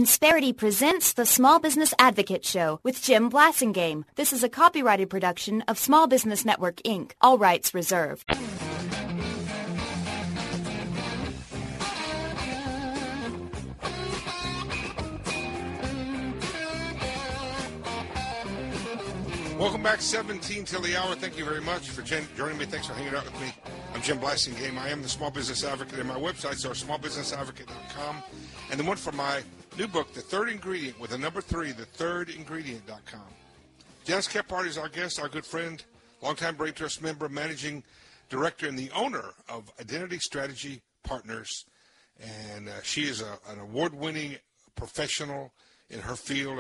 Insperity presents the Small Business Advocate Show with Jim Blasingame. This is a copyrighted production of Small Business Network, Inc. All rights reserved. Welcome back, 17 till the hour. Thank you very much for joining me. Thanks for hanging out with me. I'm Jim Blasingame. I am the Small Business Advocate, and my websites are smallbusinessadvocate.com. And the one for my new book, The Third Ingredient, with the number 3, thethirdingredient.com. Janice Kephart is our guest, our good friend, longtime Brain Trust member, managing director, and the owner of Identity Strategy Partners. And she is an award-winning professional in her field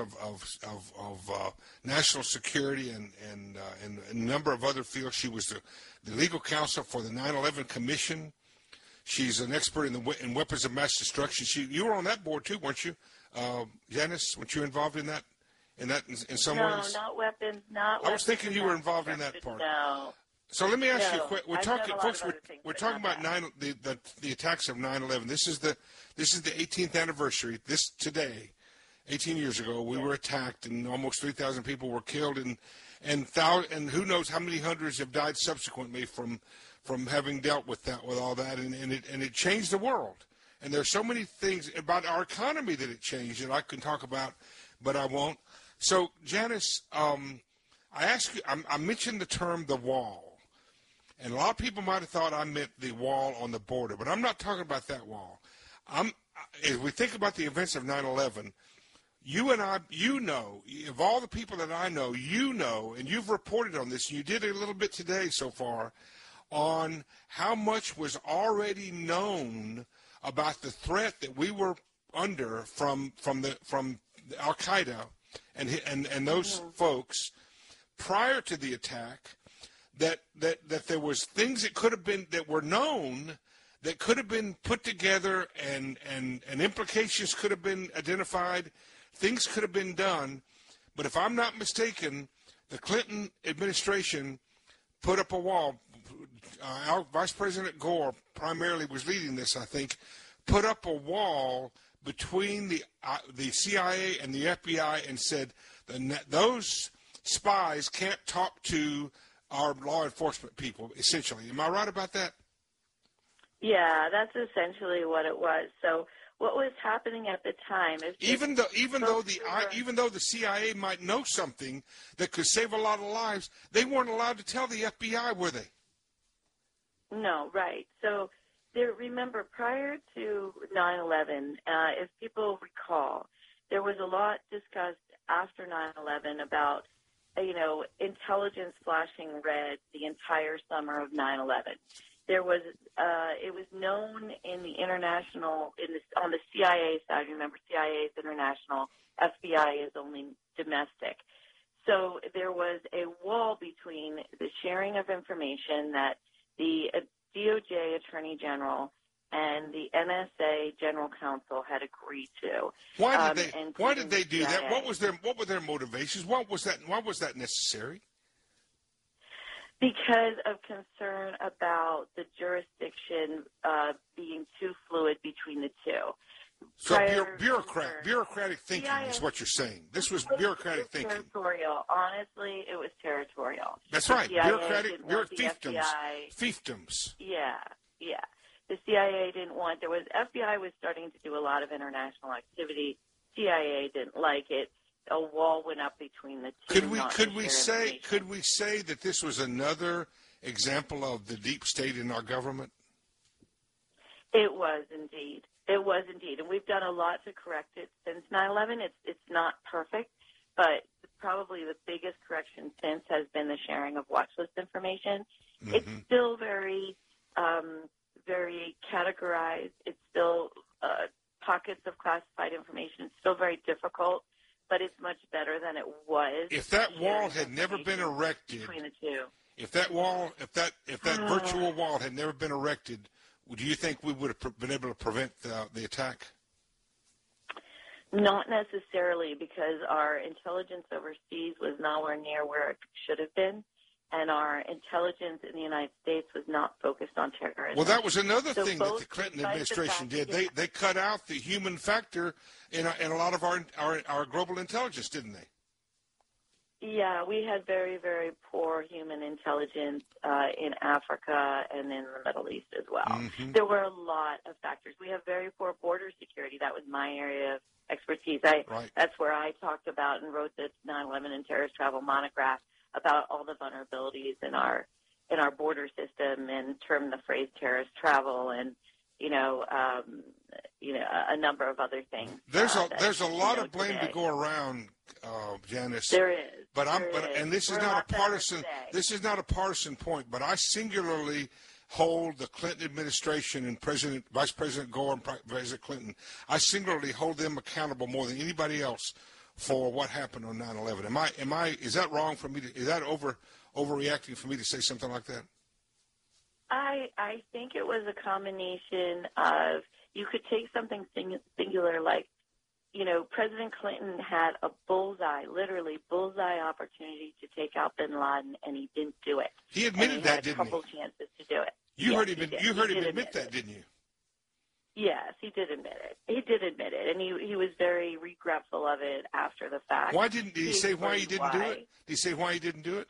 of national security and a number of other fields. She was the legal counsel for the 9/11 Commission. She's an expert in weapons of mass destruction. You were on that board too, weren't you, Janice? Weren't you involved in that in some ways? No, not weapons. I was thinking you were involved in that part. No. So let me ask you a question. We're talking about the attacks of 9/11. This is the 18th anniversary. Today, 18 years ago, we were attacked, and almost 3,000 people were killed, and who knows how many hundreds have died subsequently from having dealt with all that, and it changed the world. And there's so many things about our economy that it changed that I can talk about, but I won't. So, Janice, I ask you, I mentioned the term the wall, and a lot of people might have thought I meant the wall on the border, but I'm not talking about that wall. As we think about the events of 9/11, you and I, of all the people that I know, and you've reported on this, and you did a little bit today so far, on how much was already known about the threat that we were under from Al Qaeda and those folks prior to the attack. That there was things that could have been that were known that could have been put together and implications could have been identified. Things could have been done, but if I'm not mistaken, the Clinton administration put up a wall. Our Vice President Gore primarily was leading this, I think, put up a wall between the CIA and the FBI and said those spies can't talk to our law enforcement people, essentially. Am I right about that? Yeah, that's essentially what it was. So what was happening at the time is even though the CIA might know something that could save a lot of lives, they weren't allowed to tell the FBI, were they? No, right. So remember, prior to 9/11, if people recall, there was a lot discussed after 9/11 about, intelligence flashing red the entire summer of 9/11. There was, it was known in the international, on the CIA side. Remember, CIA is international, FBI is only domestic. So there was a wall between the sharing of information that the DOJ Attorney General and the NSA General Counsel had agreed to. Why did they do that? What were their motivations? Why was that necessary? Because of concern about the jurisdiction being too fluid between the two. So bureaucratic thinking is what you're saying. This was bureaucratic thinking. Territorial. Honestly, it was territorial. That's right. Fiefdoms. Yeah. The CIA didn't want. FBI was starting to do a lot of international activity. CIA didn't like it. A wall went up between the two. Could we say that this was another example of the deep state in our government? It was indeed. And we've done a lot to correct it since 9/11. It's not perfect, but probably the biggest correction since has been the sharing of watch list information. Mm-hmm. It's still very, very categorized. It's still pockets of classified information. It's still very difficult, but it's much better than it was. If that wall had never been erected, between the two, if that virtual wall had never been erected, do you think we would have been able to prevent the attack? Not necessarily, because our intelligence overseas was nowhere near where it should have been, and our intelligence in the United States was not focused on terrorism. Well, that was another thing that the Clinton administration did. They cut out the human factor in a lot of our global intelligence, didn't they? Yeah, we had very, very poor human intelligence in Africa and in the Middle East as well. Mm-hmm. There were a lot of factors. We have very poor border security. That was my area of expertise. That's where I talked about and wrote this 9/11 and terrorist travel monograph about all the vulnerabilities in our border system, and termed the phrase terrorist travel, and a number of other things. There's a lot of blame to go around, Janice. There is. And this is not a partisan. This is not a partisan point. But I singularly hold the Clinton administration and Vice President Gore and President Clinton. I singularly hold them accountable more than anybody else for what happened on 9/11. Is that wrong for me? Is that overreacting for me to say something like that? I think it was a combination of, you could take something singular like, President Clinton had a literally bullseye opportunity to take out bin Laden, and he didn't do it. He admitted that, didn't he? He had a couple chances to do it. You heard him admit that, didn't you? Yes, he did admit it. And he was very regretful of it after the fact. Did he say why he didn't do it? Did he say why he didn't do it?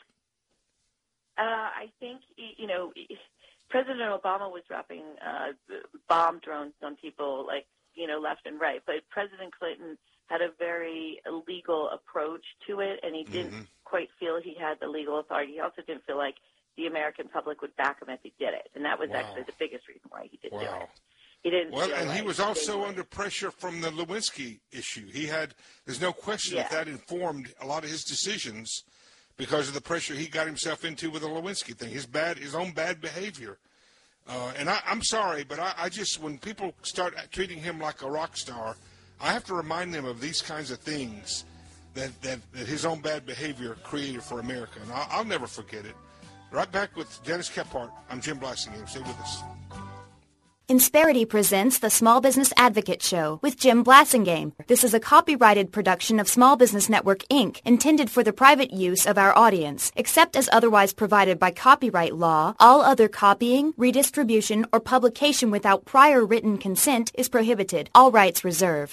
I think, President Obama was dropping bomb drones on people, left and right. But President Clinton had a very legal approach to it, and he didn't quite feel he had the legal authority. He also didn't feel like the American public would back him if he did it. And that was actually the biggest reason why he didn't do it. He didn't he was also under pressure from the Lewinsky issue. There's no question that informed a lot of his decisions because of the pressure he got himself into with the Lewinsky thing, his own bad behavior. And I'm sorry, but I just, when people start treating him like a rock star, I have to remind them of these kinds of things that his own bad behavior created for America. And I'll never forget it. Right back with Janice Kephart. I'm Jim Blasingame. Stay with us. Insperity presents the Small Business Advocate Show with Jim Blasingame. This is a copyrighted production of Small Business Network, Inc., intended for the private use of our audience. Except as otherwise provided by copyright law, all other copying, redistribution, or publication without prior written consent is prohibited. All rights reserved.